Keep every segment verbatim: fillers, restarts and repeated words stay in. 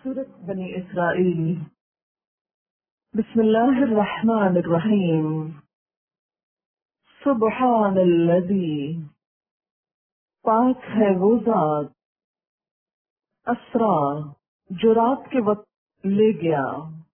سورة بني اسرائیل۔ بسم اللہ الرحمن الرحیم۔ سبحان الذی، پاک ہے وہ ذات، اسرا، جو رات کے وقت لے گیا،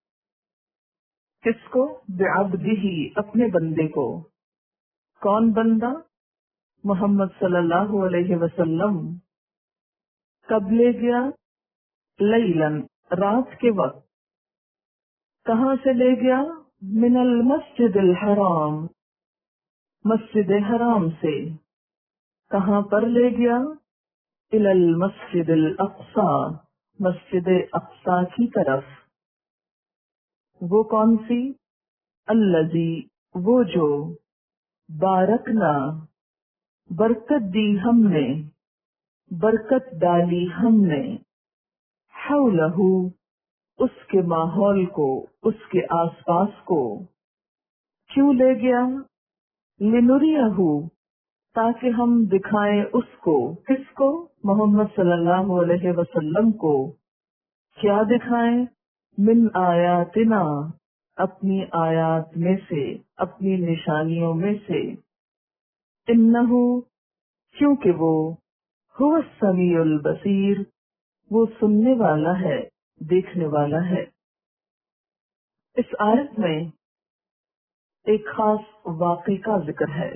کس کو؟ بعبدہ، اپنے بندے کو۔ کون بندہ؟ محمد صلی اللہ علیہ وسلم۔ کب لے گیا؟ لیلاً، رات کے وقت۔ کہاں سے لے گیا؟ من المسجد الحرام، مسجد حرام سے۔ کہاں پر لے گیا؟ الی المسجد الاقصی، مسجد اقصی کی طرف۔ وہ کون سی؟ الذی، وہ جو، بارکنا، برکت دی ہم نے، برکت ڈالی ہم نے، حولہ، اس کے ماحول کو، اس کے آس پاس کو۔ کیوں لے گیا؟ لنریہ، تاکہ ہم دکھائیں اس کو۔ کس کو؟ محمد صلی اللہ علیہ وسلم کو۔ کیا دکھائیں؟ من آیاتنا، اپنی آیات میں سے، اپنی نشانیوں میں سے۔ انہ، کیونکہ وہ، هو السمیع البصیر، وہ سننے والا ہے، دیکھنے والا ہے۔ اس آیت میں ایک خاص واقعے کا ذکر ہے۔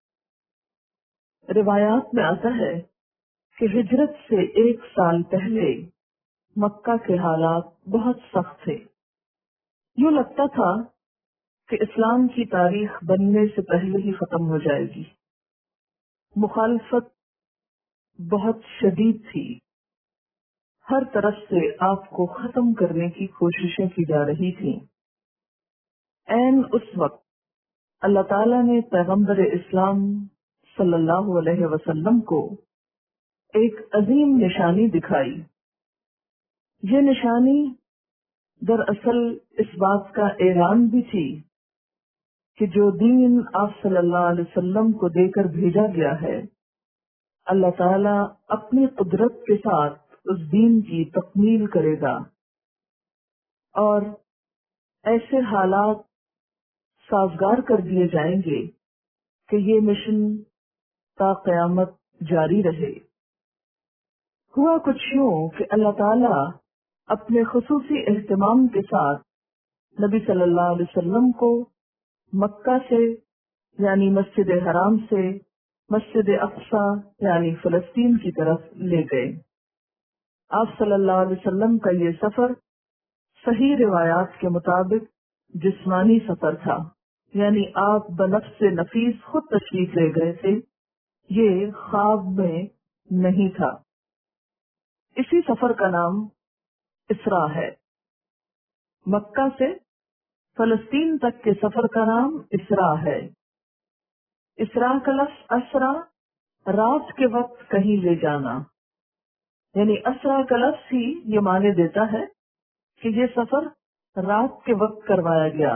روایات میں آتا ہے کہ ہجرت سے ایک سال پہلے مکہ کے حالات بہت سخت تھے۔ یوں لگتا تھا کہ اسلام کی تاریخ بننے سے پہلے ہی ختم ہو جائے گی۔ مخالفت بہت شدید تھی، ہر طرف سے آپ کو ختم کرنے کی کوششیں کی جا رہی تھیں۔ این اس وقت اللہ تعالیٰ نے پیغمبر اسلام صلی اللہ علیہ وسلم کو ایک عظیم نشانی دکھائی۔ یہ نشانی دراصل اس بات کا اعلان بھی تھی کہ جو دین آپ صلی اللہ علیہ وسلم کو دے کر بھیجا گیا ہے، اللہ تعالیٰ اپنی قدرت کے ساتھ اس دین کی تکمیل کرے گا، اور ایسے حالات سازگار کر دیے جائیں گے کہ یہ مشن تا قیامت جاری رہے۔ ہوا کچھ یوں کہ اللہ تعالیٰ اپنے خصوصی اہتمام کے ساتھ نبی صلی اللہ علیہ وسلم کو مکہ سے، یعنی مسجد حرام سے، مسجد اقصی یعنی فلسطین کی طرف لے گئے۔ آپ صلی اللہ علیہ وسلم کا یہ سفر صحیح روایات کے مطابق جسمانی سفر تھا، یعنی آپ بنفس نفیس خود تشریف لے گئے تھے، یہ خواب میں نہیں تھا۔ اسی سفر کا نام اسرا ہے۔ مکہ سے فلسطین تک کے سفر کا نام اسرا ہے۔ اسرا کا لفظ اسرا، رات کے وقت کہیں لے جانا، یعنی اسرا کا لفظ ہی یہ معنی دیتا ہے کہ یہ سفر رات کے وقت کروایا گیا۔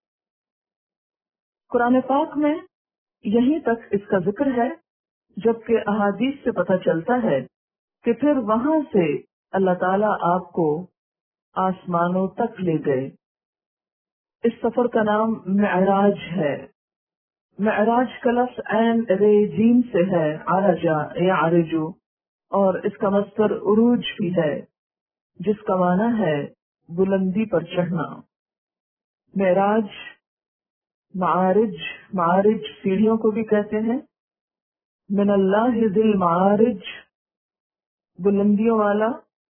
قرآن پاک میں یہیں تک اس کا ذکر ہے، جبکہ احادیث سے پتہ چلتا ہے کہ پھر وہاں سے اللہ تعالیٰ آپ کو آسمانوں تک لے گئے۔ اس سفر کا نام معراج ہے۔ معراج کا لفظ عین رے جیم سے ہے، عرجا یا عرجو، اور اس کا مصدر عروج بھی ہے، جس کا معنی ہے بلندی پر چڑھنا۔ معراج، معارج، معارج سیڑھیوں کو بھی کہتے ہیں۔ من اللہ ذی المعارج، بلندیوں والا۔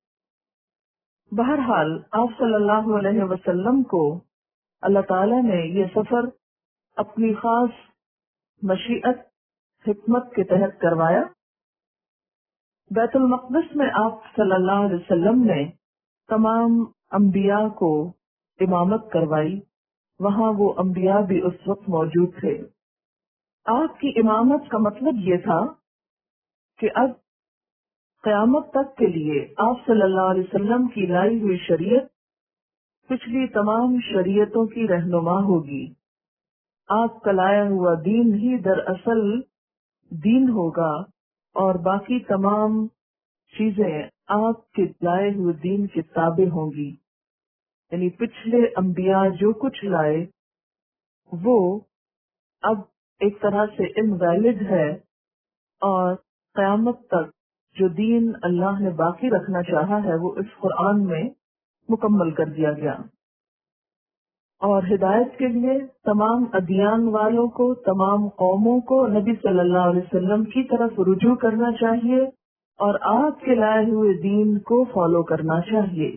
بہرحال آپ صلی اللہ علیہ وسلم کو اللہ تعالیٰ نے یہ سفر اپنی خاص مشیت، حکمت کے تحت کروایا۔ بیت المقدس میں آپ صلی اللہ علیہ وسلم نے تمام انبیاء کو امامت کروائی، وہاں وہ انبیاء بھی اس وقت موجود تھے۔ آپ کی امامت کا مطلب یہ تھا کہ اب قیامت تک کے لیے آپ صلی اللہ علیہ وسلم کی لائی ہوئی شریعت پچھلی تمام شریعتوں کی رہنما ہوگی۔ آپ کا لایا ہوا دین ہی دراصل دین ہوگا، اور باقی تمام چیزیں آپ کے لائے ہوئے دین کے تابع ہوں گی، یعنی پچھلے انبیاء جو کچھ لائے وہ اب ایک طرح سے انویلڈ ہے، اور قیامت تک جو دین اللہ نے باقی رکھنا چاہا ہے وہ اس قرآن میں مکمل کر دیا گیا۔ اور ہدایت کے لیے تمام ادیان والوں کو، تمام قوموں کو نبی صلی اللہ علیہ وسلم کی طرف رجوع کرنا چاہیے اور آپ کے لائے ہوئے دین کو فالو کرنا چاہیے۔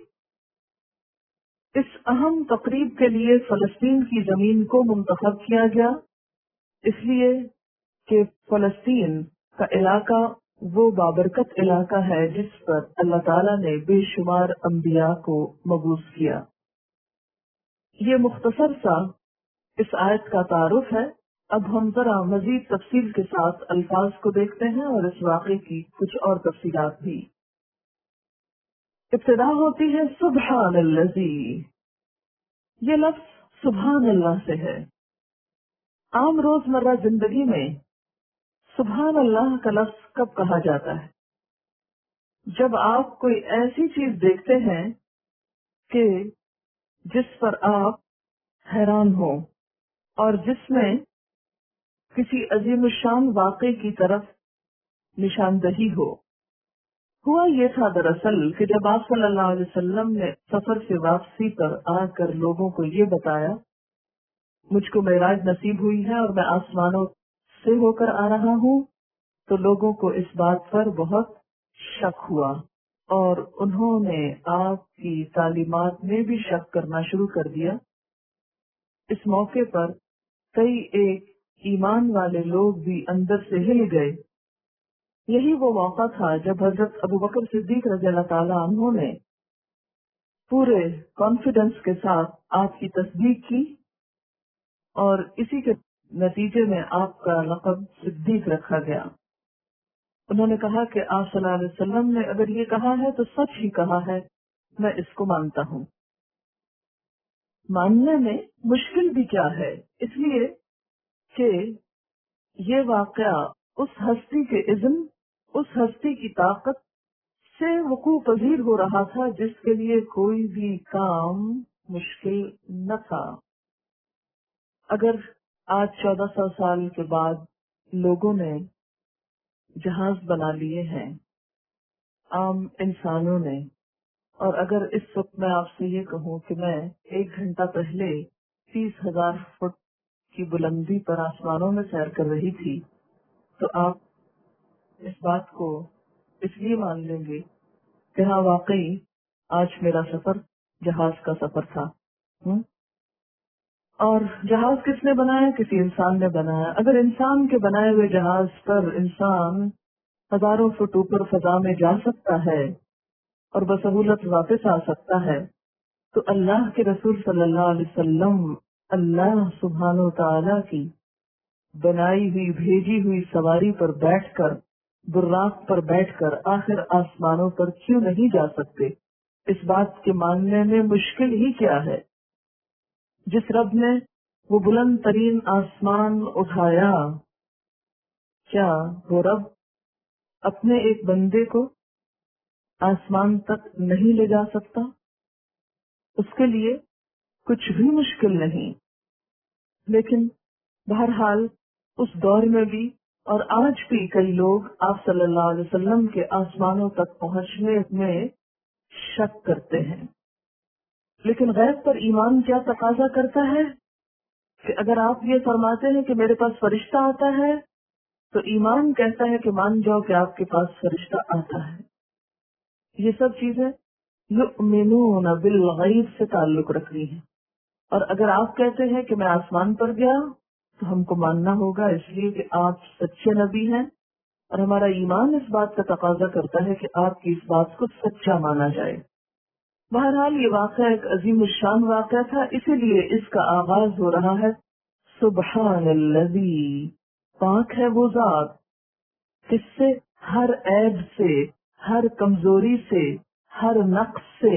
اس اہم تقریب کے لیے فلسطین کی زمین کو منتخب کیا گیا، اس لیے کہ فلسطین کا علاقہ وہ بابرکت علاقہ ہے جس پر اللہ تعالیٰ نے بے شمار انبیاء کو مبعوث کیا۔ یہ مختصر سا اس آیت کا تعارف ہے۔ اب ہم ذرا مزید تفصیل کے ساتھ الفاظ کو دیکھتے ہیں اور اس واقعے کی کچھ اور تفصیلات بھی۔ ابتدا ہوتی ہے سبحان الذی، یہ لفظ سبحان اللہ سے ہے۔ عام روزمرہ زندگی میں سبحان اللہ کا لفظ کب کہا جاتا ہے؟ جب آپ کوئی ایسی چیز دیکھتے ہیں کہ جس پر آپ حیران ہو اور جس میں کسی عظیم الشان واقعے کی طرف نشاندہی ہو۔ ہوا یہ تھا دراصل کہ جب آپ صلی اللہ علیہ وسلم نے سفر سے واپسی پر آ کر لوگوں کو یہ بتایا مجھ کو معراج نصیب ہوئی ہے اور میں آسمانوں سے ہو کر آ رہا ہوں، تو لوگوں کو اس بات پر بہت شک ہوا اور انہوں نے آپ کی تعلیمات میں بھی شک کرنا شروع کر دیا۔ اس موقع پر کئی ایک ایمان والے لوگ بھی اندر سے ہل گئے۔ یہی وہ موقع تھا جب حضرت ابو بکر صدیق رضی اللہ تعالیٰ عنہ نے پورے کانفیڈنس کے ساتھ آپ کی تصدیق کی اور اسی کے نتیجے میں آپ کا لقب صدیق رکھا گیا۔ انہوں نے کہا کہ آپ صلی اللہ علیہ وسلم نے اگر یہ کہا ہے تو سچ ہی کہا ہے، میں اس کو مانتا ہوں۔ ماننے میں مشکل بھی کیا ہے، اس لیے کہ یہ واقعہ اس ہستی کے اذن، اس ہستی کی طاقت سے وقوع پذیر ہو رہا تھا جس کے لیے کوئی بھی کام مشکل نہ تھا۔ اگر آج چودہ سو سال کے بعد لوگوں نے جہاز بنا لیے ہیں، عام انسانوں نے، اور اگر اس وقت میں آپ سے یہ کہوں کہ میں ایک گھنٹہ پہلے تیس ہزار فٹ کی بلندی پر آسمانوں میں سیر کر رہی تھی تو آپ اس بات کو اس لیے مان لیں گے کہ ہاں واقعی آج میرا سفر جہاز کا سفر تھا۔ ہم؟ اور جہاز کس نے بنایا؟ کسی انسان نے بنایا۔ اگر انسان کے بنائے ہوئے جہاز پر انسان ہزاروں فٹ اوپر فضا میں جا سکتا ہے اور بسہولت واپس آ سکتا ہے، تو اللہ کے رسول صلی اللہ علیہ وسلم اللہ سبحانہ و تعالی کی بنائی ہوئی بھیجی ہوئی سواری پر بیٹھ کر، براق پر بیٹھ کر آخر آسمانوں پر کیوں نہیں جا سکتے؟ اس بات کے ماننے میں مشکل ہی کیا ہے؟ جس رب نے وہ بلند ترین آسمان اٹھایا، کیا وہ رب اپنے ایک بندے کو آسمان تک نہیں لے جا سکتا؟ اس کے لیے کچھ بھی مشکل نہیں۔ لیکن بہرحال اس دور میں بھی اور آج بھی کئی لوگ آپ صلی اللہ علیہ وسلم کے آسمانوں تک پہنچنے میں شک کرتے ہیں۔ لیکن غیب پر ایمان کیا تقاضا کرتا ہے کہ اگر آپ یہ فرماتے ہیں کہ میرے پاس فرشتہ آتا ہے تو ایمان کہتا ہے کہ مان جاؤ کہ آپ کے پاس فرشتہ آتا ہے۔ یہ سب چیزیں یؤمنون بالغیب سے تعلق رکھتی ہیں، اور اگر آپ کہتے ہیں کہ میں آسمان پر گیا تو ہم کو ماننا ہوگا، اس لیے کہ آپ سچے نبی ہیں اور ہمارا ایمان اس بات کا تقاضا کرتا ہے کہ آپ کی اس بات کو سچا مانا جائے۔ بہرحال یہ واقعہ ایک عظیم الشان واقعہ تھا، اسی لیے اس کا آغاز ہو رہا ہے سبحان الذی، پاک ہے وہ ذات، کس سے؟ ہر عیب سے، ہر کمزوری سے، ہر نقص سے۔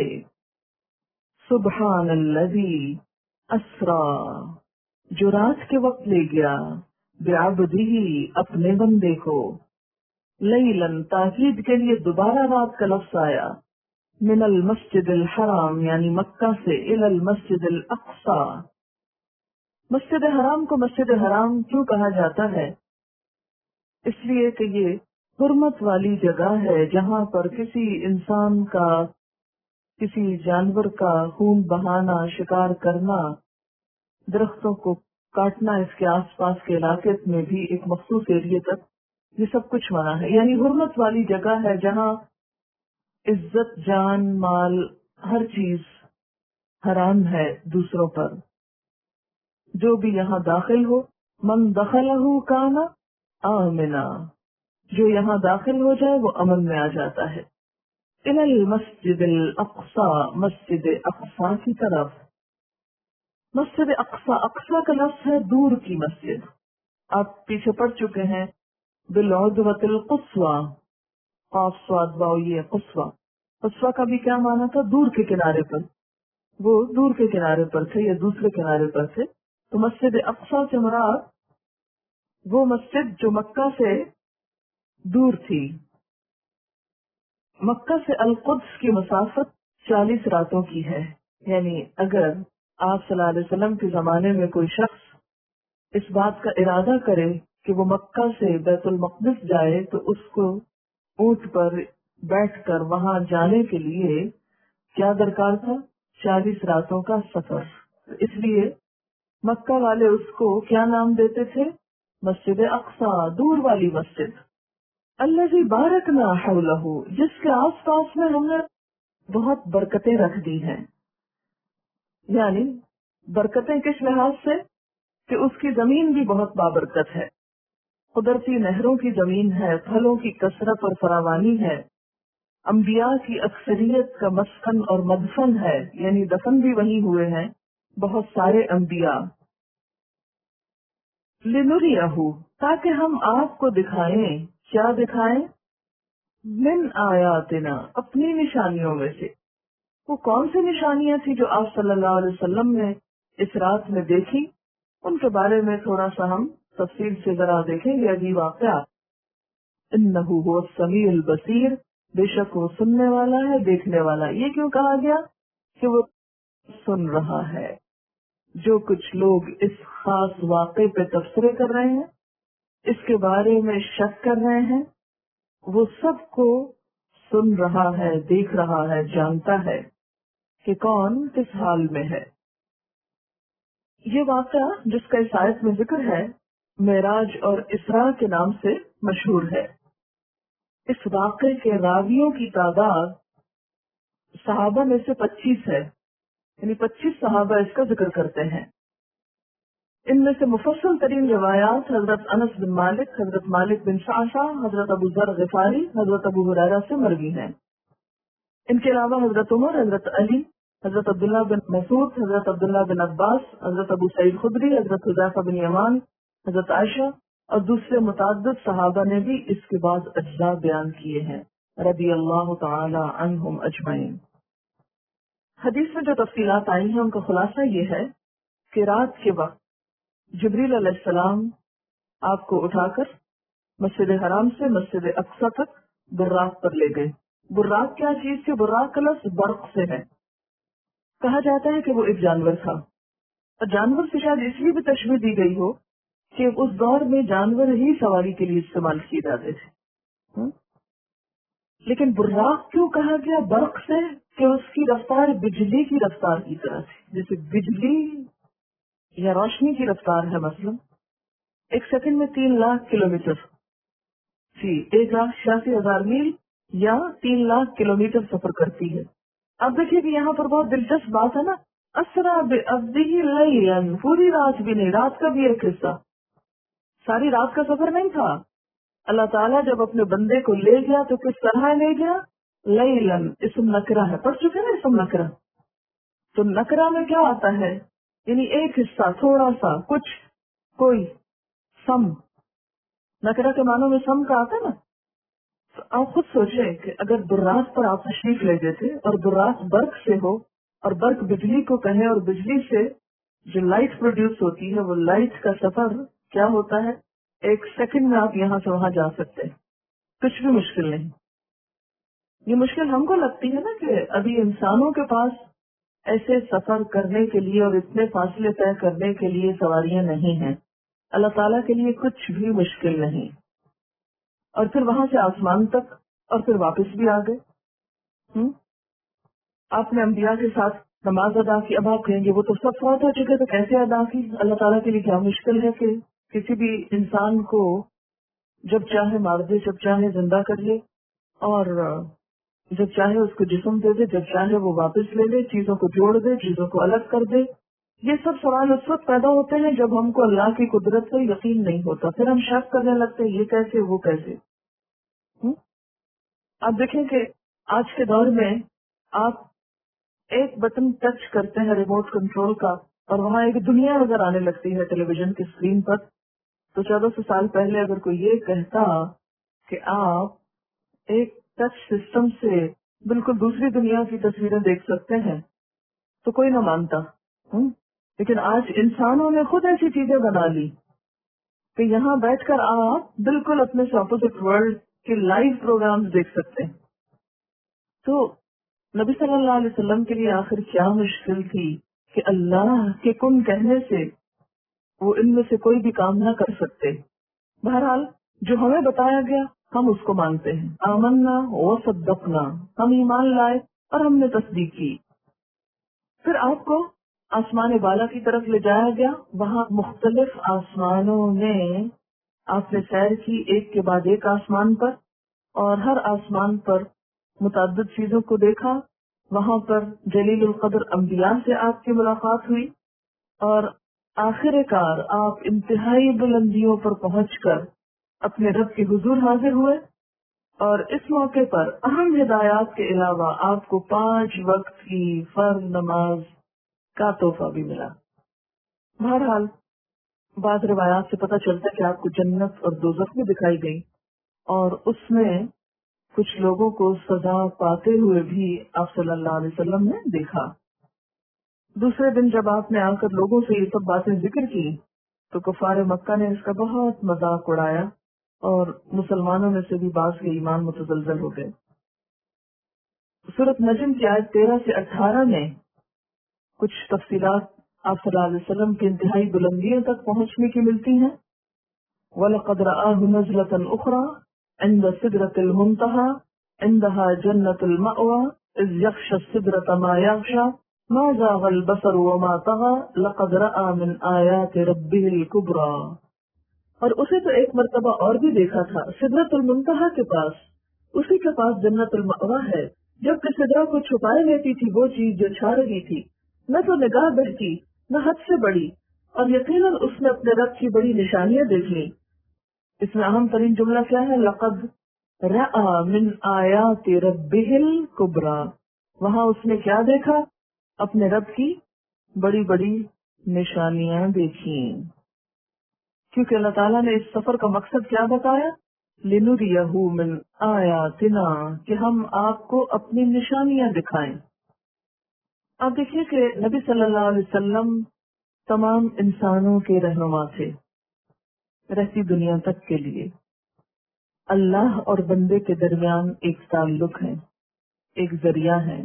سبحان الذی اسرا، جو رات کے وقت لے گیا، بعبدہ، اپنے بندے کو، لیلن تاکید کے لیے دوبارہ رات کا لفظ آیا. من المسجد الحرام یعنی مکہ سے الی المسجد الاقصی. مسجد حرام کو مسجد حرام کیوں کہا جاتا ہے؟ اس لیے کہ یہ حرمت والی جگہ ہے جہاں پر کسی انسان کا، کسی جانور کا خون بہانا، شکار کرنا، درختوں کو کاٹنا، اس کے آس پاس کے علاقے میں بھی ایک مخصوص ایریے تک یہ سب کچھ منع ہے. یعنی حرمت والی جگہ ہے جہاں عزت، جان، مال، ہر چیز حرام ہے دوسروں پر. جو بھی یہاں داخل ہو، من دخلہ کان آمنا، جو یہاں داخل ہو جائے وہ امن میں آ جاتا ہے. الی المسجد الاقصی، مسجد اقصی کی طرف. مسجد اقصی، اقصی کا لفظ ہے دور کی مسجد. آپ پیچھے پڑ چکے ہیں بالعدوۃ القصوی، قاف صاد واو یہ قصوی. قصوی کا بھی کیا معنی تھا؟ دور کے کنارے پر. وہ دور کے کنارے پر تھے یا دوسرے کنارے پر تھے. تو مسجد اقصی سے مراد وہ مسجد جو مکہ سے دور تھی. مکہ سے القدس کی مسافت چالیس راتوں کی ہے. یعنی اگر آپ صلی اللہ علیہ وسلم کے زمانے میں کوئی شخص اس بات کا ارادہ کرے کہ وہ مکہ سے بیت المقدس جائے تو اس کو اونٹ پر بیٹھ کر وہاں جانے کے لیے کیا درکار تھا؟ چالیس راتوں کا سفر. اس لیے مکہ والے اس کو کیا نام دیتے تھے؟ مسجد اقصی، دور والی مسجد. الذی بارکنا حولہ، جس کے آس پاس میں ہم نے بہت برکتیں رکھ دی ہیں. یعنی برکتیں کس لحاظ سے کہ اس کی زمین بھی بہت بابرکت ہے، قدرتی نہروں کی زمین ہے، پھلوں کی کثرت اور فراوانی ہے، انبیاء کی اکثریت کا مسکن اور مدفن ہے، یعنی دفن بھی وہیں ہوئے ہیں بہت سارے انبیاء. لنریہ، تاکہ ہم آپ کو دکھائیں. کیا دکھائیں؟ من آیاتنا، اپنی نشانیوں میں سے. وہ کون سی نشانیاں تھی جو آپ صلی اللہ علیہ وسلم نے اس رات میں دیکھی؟ ان کے بارے میں تھوڑا سا ہم تفصیل سے ذرا دیکھیں گے ابھی واقعہ. انہ هو السمیع البصیر، بے شک وہ سننے والا ہے، دیکھنے والا. یہ کیوں کہا گیا کہ وہ سن رہا ہے؟ جو کچھ لوگ اس خاص واقعے پہ تبصرے کر رہے ہیں، اس کے بارے میں شک کر رہے ہیں، وہ سب کو سن رہا ہے، دیکھ رہا ہے، جانتا ہے کہ کون کس حال میں ہے. یہ واقعہ جس کا اس آیت میں ذکر ہے معراج اور اسراء کے نام سے مشہور ہے. اس واقعے کے راویوں کی تعداد صحابہ میں سے پچیس ہے، یعنی پچیس صحابہ اس کا ذکر کرتے ہیں. ان میں سے مفصل ترین روایات حضرت انس بن مالک، حضرت مالک بن شعشع، حضرت ابو ذر غفاری، حضرت ابو ہریرہ سے مروی ہیں. ان کے علاوہ حضرت عمر، حضرت علی، حضرت عبداللہ بن مسعود، حضرت عبداللہ بن عباس، حضرت ابو سعید خدری، حضرت حذیفہ بن یمان، حضرت عائشہ اور دوسرے متعدد صحابہ نے بھی اس کے بعد اجزاء بیان کیے ہیں رضی اللہ تعالی عنہم اجمعین. حدیث میں جو تفصیلات آئی ہیں ان کا خلاصہ یہ ہے کہ رات کے وقت جبریل علیہ السلام آپ کو اٹھا کر مسجد حرام سے مسجد اقصی تک براق پر لے گئے. براق کیا چیز تھی؟ براق کا لفظ برق سے ہے. کہا جاتا ہے کہ وہ ایک جانور تھا، اور جانور سے شاید اس لیے بھی تشبیہ دی گئی ہو کہ اس دور میں جانور ہی سواری کے لیے استعمال کیے جاتے تھے. لیکن براق کیوں کہا گیا برق سے؟ کہ اس کی رفتار بجلی کی رفتار کی طرح تھی. جیسے بجلی یا روشنی کی رفتار ہے، مثلا ایک سیکنڈ میں تین لاکھ کلو میٹر جی ایک لاکھ چھیاسی ہزار میل یا تین لاکھ کلو میٹر سفر کرتی ہے. اب دیکھیے کہ یہاں پر بہت دلچسپ بات ہے نا، اسرا بعبدہ لیلا، پوری رات بھی نہیں، رات کا بھی ایک حصہ، ساری رات کا سفر نہیں تھا. اللہ تعالیٰ جب اپنے بندے کو لے گیا تو کس طرح لے گیا؟ لیلن، اسم نکرہ ہے، پڑھ چکے نا اسم نکرہ. تو نکرہ میں کیا آتا ہے؟ یعنی ایک حصہ، تھوڑا سا، کچھ، کوئی، سم. نکرہ کے معنوں میں سم کا آتا ہے نا. تو آپ خود سوچیں کہ اگر براق پر آپ تشریف لے دیتے اور براق برق سے ہو اور برق بجلی کو کہیں اور بجلی سے جو لائٹ پروڈیوس ہوتی ہے وہ لائٹ کا سفر کیا ہوتا ہے؟ ایک سیکنڈ میں آپ یہاں سے وہاں جا سکتے ہیں. کچھ بھی مشکل نہیں. یہ مشکل ہم کو لگتی ہے نا کہ ابھی انسانوں کے پاس ایسے سفر کرنے کے لیے اور اتنے فاصلے طے کرنے کے لیے سواریاں نہیں ہیں. اللہ تعالیٰ کے لیے کچھ بھی مشکل نہیں. اور پھر وہاں سے آسمان تک اور پھر واپس بھی آ گئے. ہم؟ آپ نے انبیاء کے ساتھ نماز ادا کی. اب آپ کہیں گے وہ تو سب فوت ہو چکے تو کیسے ادا کی؟ اللہ تعالیٰ کے لیے کیا مشکل ہے کہ کسی بھی انسان کو جب چاہے مار دے، جب چاہے زندہ کر لے، اور جب چاہے اس کو جسم دے دے، جب چاہے وہ واپس لے لے، چیزوں کو جوڑ دے، چیزوں کو الگ کر دے. یہ سب سوال اس وقت پیدا ہوتے ہیں جب ہم کو اللہ کی قدرت پر یقین نہیں ہوتا. پھر ہم شک کرنے لگتے ہیں یہ کیسے، وہ کیسے. ہم؟ آپ دیکھیں کہ آج کے دور میں آپ ایک بٹن ٹچ کرتے ہیں ریموٹ کنٹرول کا اور وہاں ایک دنیا نظر آنے لگتی ہے ٹیلی ویژن کی اسکرین پر. تو چودہ سو سال پہلے اگر کوئی یہ کہتا کہ آپ ایک ٹچ سسٹم سے بالکل دوسری دنیا کی تصویریں دیکھ سکتے ہیں تو کوئی نہ مانتا. ہم؟ لیکن آج انسانوں نے خود ایسی چیزیں بنا لی کہ یہاں بیٹھ کر آپ بالکل اپنے سے اپوزٹ ورلڈ کے لائیو پروگرامز دیکھ سکتے ہیں. تو نبی صلی اللہ علیہ وسلم کے لیے آخر کیا مشکل تھی کہ اللہ کے کن کہنے سے وہ ان میں سے کوئی بھی کام نہ کر سکتے. بہرحال جو ہمیں بتایا گیا ہم اس کو مانتے ہیں. آمنا و صدقنا، ہم ایمان لائے اور ہم نے تصدیق کی. پھر آپ کو آسمان بالا کی طرف لے جایا گیا. وہاں مختلف آسمانوں میں آپ نے سیر کی، ایک کے بعد ایک آسمان پر، اور ہر آسمان پر متعدد چیزوں کو دیکھا. وہاں پر جلیل القدر انبیاء سے آپ کی ملاقات ہوئی اور آخر کار آپ انتہائی بلندیوں پر پہنچ کر اپنے رب کے حضور حاضر ہوئے. اور اس موقع پر اہم ہدایات کے علاوہ آپ کو پانچ وقت کی فرض نماز کا تحفہ بھی ملا. بہرحال بعض روایات سے پتہ چلتا ہے کہ آپ کو جنت اور دوزخ بھی دکھائی گئی اور اس میں کچھ لوگوں کو سزا پاتے ہوئے بھی آپ صلی اللہ علیہ وسلم نے دیکھا. دوسرے دن جب آپ نے آ کر لوگوں سے یہ سب باتیں ذکر کی تو کفار مکہ نے اس کا بہت مذاق اڑایا اور مسلمانوں میں سے بھی بعض کے ایمان متزلزل ہو گئے. سورۃ نجم کی آیت تیرہ سے اٹھارہ میں کچھ تفصیلات آپ صلی اللہ علیہ وسلم کی انتہائی بلندیوں تک پہنچنے کی ملتی ہیں. وَلَقَدْ رَآهُ نَزْلَةً أُخْرَى عِنْدَ سِدْرَةِ الْمُنْتَهَى عِنْدَهَا جَنَّةُ الْمَأْوَى إِذْ يَغْشَى السِّدْرَةَ مَا يَغْشَى مَا زَاغَ الْبَصَرُ وَمَا طَغَى لَقَدْ رَأَى مِنْ آيَاتِ رَبِّهِ الْكُبْرَى. اور اسے تو ایک مرتبہ اور بھی دیکھا تھا سدرۃ المنتہا کے پاس. اسی کے پاس جنت المأویٰ ہے. جب کہ سدرہ کو چھپائے لیتی تھی وہ چیز جو چھا رہی تھی، نہ تو نگاہ بڑھتی نہ حد سے بڑی، اور یقیناً اس نے اپنے رب کی بڑی نشانیاں دیکھ لی. اس میں اہم ترین جملہ کیا ہے؟ لقد رأى من آیات ربہ الکبریٰ. وہاں اس نے کیا دیکھا؟ اپنے رب کی بڑی بڑی نشانیاں دیکھی. کیونکہ اللہ تعالیٰ نے اس سفر کا مقصد کیا بتایا؟ لِنُرِيَهُ مِنْ آیاتنا، کہ ہم آپ کو اپنی نشانیاں دکھائیں. آپ دیکھیے کہ نبی صلی اللہ علیہ وسلم تمام انسانوں کے رہنما تھے رہتی دنیا تک کے لیے. اللہ اور بندے کے درمیان ایک تعلق ہے، ایک ذریعہ ہے،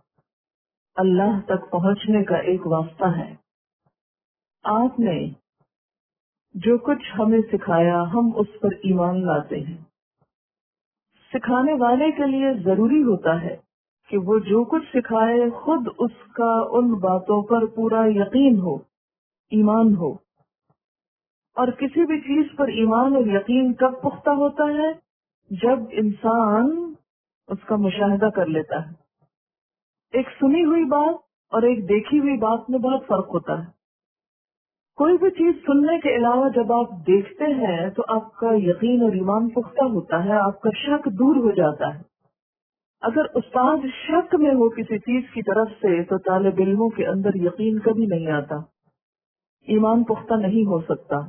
اللہ تک پہنچنے کا ایک واسطہ ہے. آپ نے جو کچھ ہمیں سکھایا ہم اس پر ایمان لاتے ہیں. سکھانے والے کے لیے ضروری ہوتا ہے کہ وہ جو کچھ سکھائے خود اس کا ان باتوں پر پورا یقین ہو، ایمان ہو. اور کسی بھی چیز پر ایمان اور یقین کب پختہ ہوتا ہے؟ جب انسان اس کا مشاہدہ کر لیتا ہے. ایک سنی ہوئی بات اور ایک دیکھی ہوئی بات میں بہت فرق ہوتا ہے. کوئی بھی چیز سننے کے علاوہ جب آپ دیکھتے ہیں تو آپ کا یقین اور ایمان پختہ ہوتا ہے، آپ کا شک دور ہو جاتا ہے. اگر استاد شک میں ہو کسی چیز کی طرف سے تو طالب علموں کے اندر یقین کبھی نہیں آتا، ایمان پختہ نہیں ہو سکتا.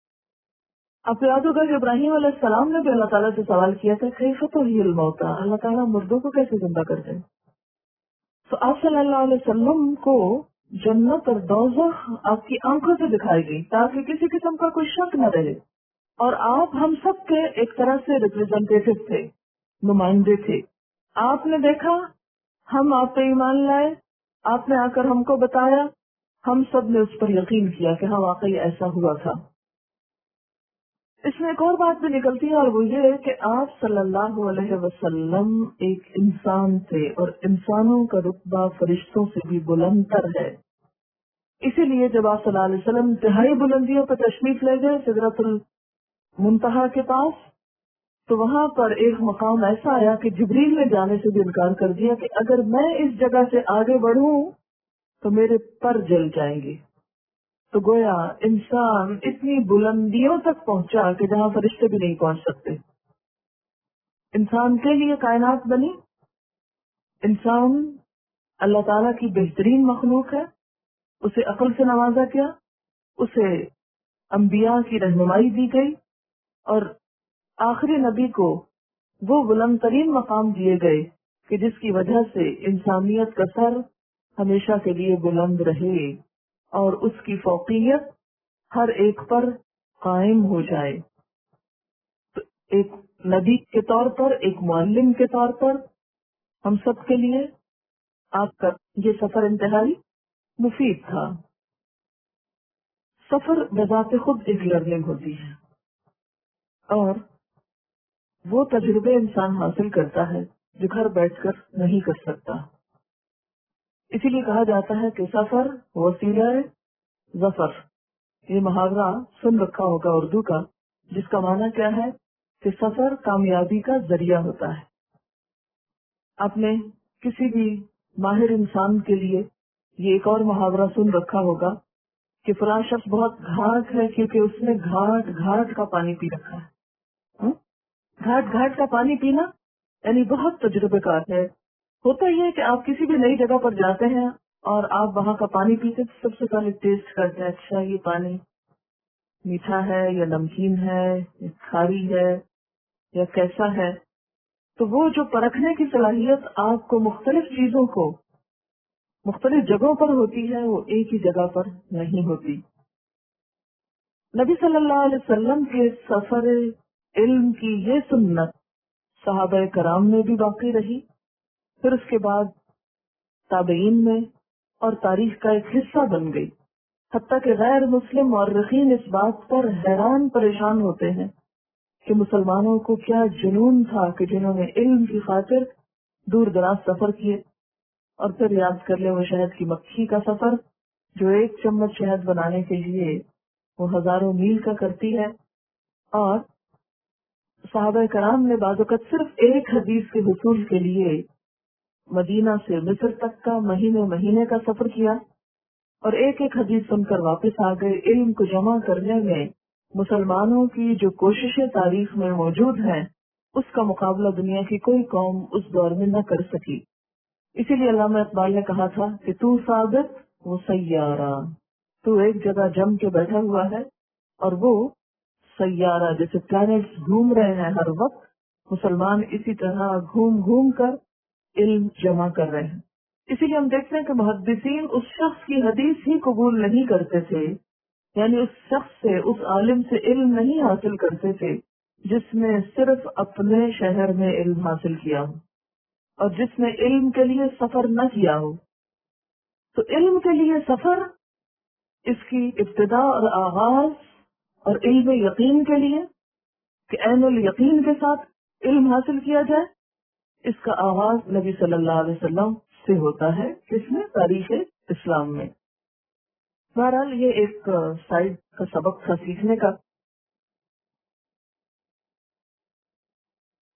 آپ کو یاد ہوگا کہ ابراہیم علیہ السلام نے بھی اللہ تعالیٰ سے سوال کیا تھا کیف تحیی الموتی، اللہ تعالیٰ مردوں کو کیسے زندہ کرتے ہیں. تو آپ صلی اللہ علیہ وسلم کو جنت اور دوزخ آپ کی آنکھوں سے دکھائی گئی تاکہ کسی قسم کا کوئی شک نہ رہے. اور آپ ہم سب کے ایک طرح سے ریپرزینٹیٹو تھے، نمائندے تھے. آپ نے دیکھا، ہم آپ پہ ایمان لائے، آپ نے آ کر ہم کو بتایا، ہم سب نے اس پر یقین کیا کہ ہاں واقعی ایسا ہوا تھا. اس میں ایک اور بات بھی نکلتی ہے، اور وہ یہ ہے کہ آپ صلی اللہ علیہ وسلم ایک انسان تھے، اور انسانوں کا رتبہ فرشتوں سے بھی بلند تر ہے. اسی لیے جب آپ صلی اللہ علیہ وسلم انتہائی بلندیوں پر تشریف لے گئے سدرۃ المنتہا کے پاس، تو وہاں پر ایک مقام ایسا آیا کہ جبریل نے جانے سے بھی انکار کر دیا کہ اگر میں اس جگہ سے آگے بڑھوں تو میرے پر جل جائیں گے. تو گویا انسان اتنی بلندیوں تک پہنچا کہ جہاں فرشتے بھی نہیں پہنچ سکتے. انسان کے لیے کائنات بنی. انسان اللہ تعالیٰ کی بہترین مخلوق ہے، اسے عقل سے نوازا گیا، اسے انبیاء کی رہنمائی دی گئی، اور آخری نبی کو وہ بلند ترین مقام دیے گئے کہ جس کی وجہ سے انسانیت کا سر ہمیشہ کے لیے بلند رہے اور اس کی فوقیت ہر ایک پر قائم ہو جائے. تو ایک نبی کے طور پر، ایک معلم کے طور پر ہم سب کے لیے آپ کا یہ سفر انتہائی مفید تھا. سفر بذات خود ایک لرننگ ہوتی ہے، اور وہ تجربے انسان حاصل کرتا ہے جو گھر بیٹھ کر نہیں کر سکتا. اسی لیے کہا جاتا ہے کہ سفر وسیلہ ظفر. یہ محاورہ سن رکھا ہوگا اردو کا، جس کا معنی کیا ہے کہ سفر کامیابی کا ذریعہ ہوتا ہے. آپ نے کسی بھی ماہر انسان کے لیے یہ ایک اور محاورہ سن رکھا ہوگا کہ فلاں شخص بہت گھاٹ ہے کیونکہ اس نے گھاٹ گھاٹ کا پانی پی رکھا ہے. ہاں؟ گھاٹ گھاٹ کا پانی پینا یعنی بہت تجربے کار ہے. ہوتا یہ ہے کہ آپ کسی بھی نئی جگہ پر جاتے ہیں اور آپ وہاں کا پانی پیتے تو سب سے پہلے ٹیسٹ کرتے ہیں، اچھا یہ پانی میٹھا ہے یا نمکین ہے یا کھاری ہے یا کیسا ہے. تو وہ جو پرکھنے کی صلاحیت آپ کو مختلف چیزوں کو مختلف جگہوں پر ہوتی ہے، وہ ایک ہی جگہ پر نہیں ہوتی. نبی صلی اللہ علیہ وسلم کے سفر علم کی یہ سنت صحابہ کرام میں بھی باقی رہی، پھر اس کے بعد تابعین میں، اور تاریخ کا ایک حصہ بن گئی. حتیٰ کہ غیر مسلم مورخین اس بات پر حیران پریشان ہوتے ہیں کہ مسلمانوں کو کیا جنون تھا کہ جنہوں نے علم کی خاطر دور دراز سفر کیے. اور پھر یاد کر لیں وہ شہد کی مکھی کا سفر جو ایک چمچ شہد بنانے کے لیے وہ ہزاروں میل کا کرتی ہے. اور صحابہ کرام نے بعض اوقات صرف ایک حدیث کے حصول کے لیے مدینہ سے مصر تک کا مہینے مہینے کا سفر کیا، اور ایک ایک حدیث سن کر واپس آ گئے. علم کو جمع کرنے میں مسلمانوں کی جو کوششیں تاریخ میں موجود ہیں اس کا مقابلہ دنیا کی کوئی قوم اس دور میں نہ کر سکی. اسی لیے علامہ اقبال نے کہا تھا کہ تو ثابت وہ سیارہ، تو ایک جگہ جم کے بیٹھا ہوا ہے اور وہ سیارہ جیسے پلانٹس گھوم رہے ہیں ہر وقت، مسلمان اسی طرح گھوم گھوم کر علم جمع کر رہے ہیں. اسی لیے ہم دیکھتے ہیں کہ محدثین اس شخص کی حدیث ہی قبول نہیں کرتے تھے، یعنی اس شخص سے، اس عالم سے علم نہیں حاصل کرتے تھے جس نے صرف اپنے شہر میں علم حاصل کیا ہو اور جس نے علم کے لیے سفر نہ کیا ہو. تو علم کے لیے سفر، اس کی ابتدا اور آغاز، اور علم یقین کے لیے کہ عین الیقین کے ساتھ علم حاصل کیا جائے، اس کا آغاز نبی صلی اللہ علیہ وسلم سے ہوتا ہے. کس میں؟ تاریخ اسلام میں. بہرحال یہ ایک سائڈ کا سبق تھا سیکھنے کا.